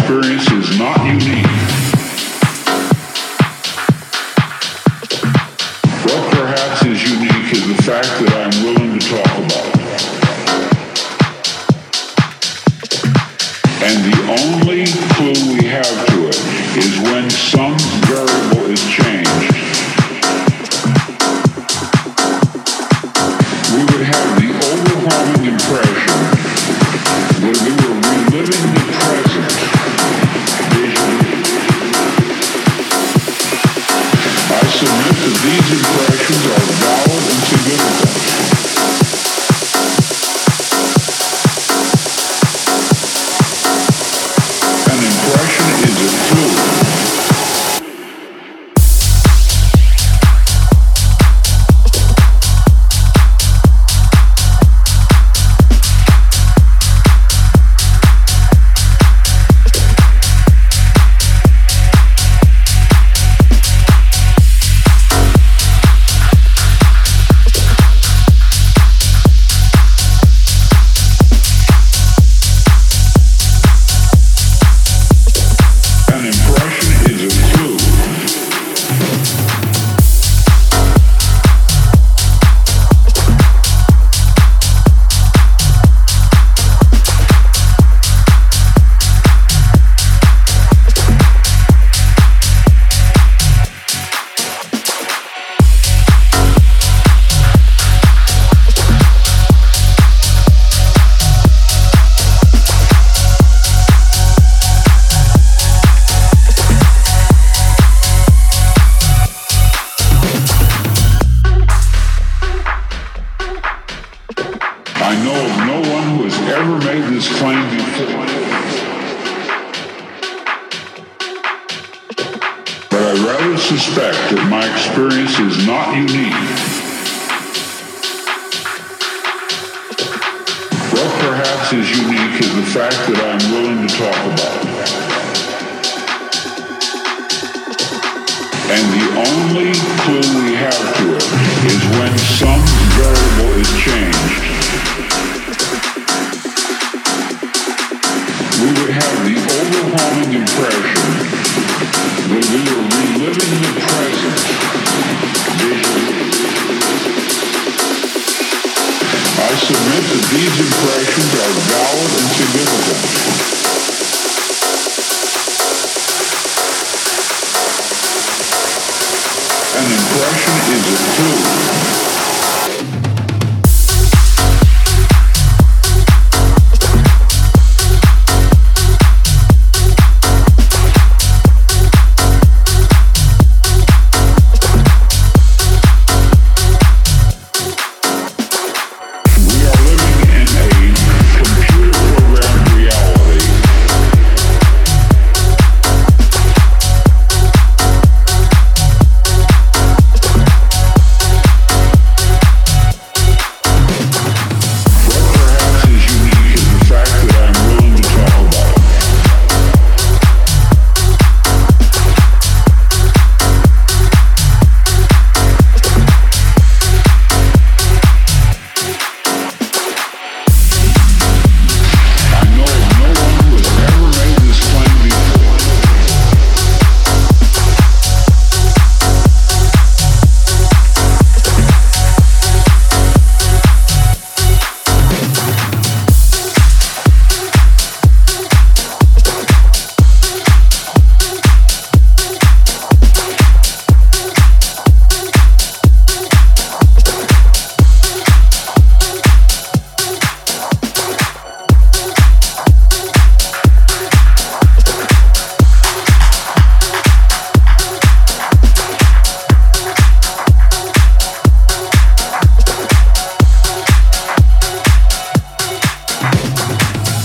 experience is not unique. What perhaps is unique is the fact that I'm willing to talk about it. And the only clue we have to it is when some variable is changed. We would have the overwhelming impression that we were reliving the present visually. I submit that these impressions are valid and significant. An impression is a clue. I know of no one who has ever made this claim before. But I rather suspect that my experience is not unique. What perhaps is unique is the fact that I'm willing to talk about it. And the only clue we have to it is when some variable is changed. We would have the overwhelming impression that we were reliving the present visually. I submit that these impressions are valid and significant.